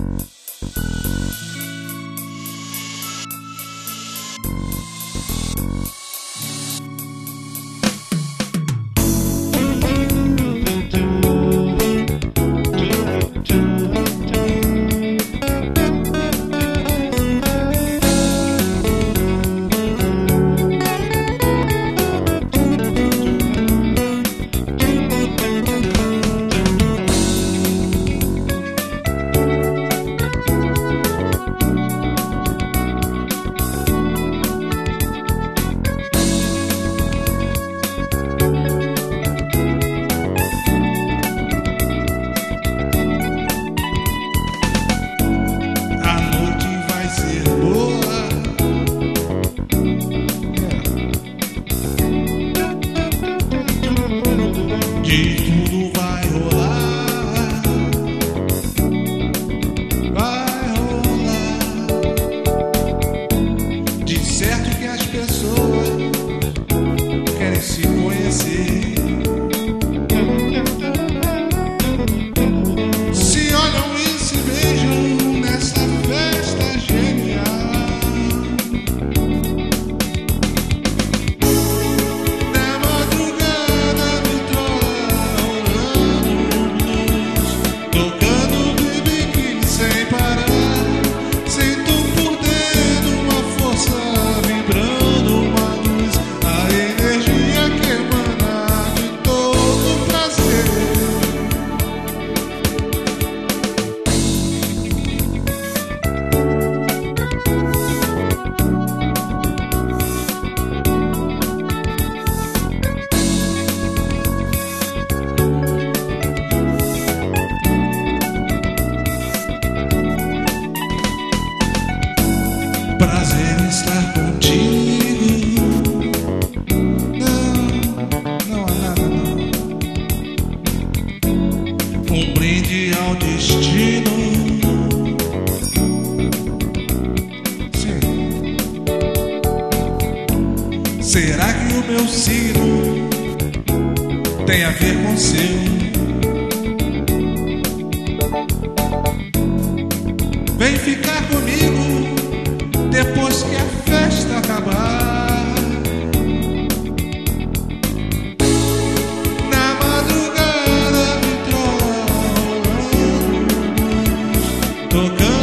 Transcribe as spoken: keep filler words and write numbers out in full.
De tudo vai rolar, vai rolar. De certo que as pessoas querem se conhecer, se olham e se beijam nessa festa genial. Prazer em estar contigo. Não, não há nada não. Um brinde ao destino. Sim. Será que o meu signo tem a ver com o seu? Vem ficar comigo depois que a festa acabar. Na madrugada vitrola, tocando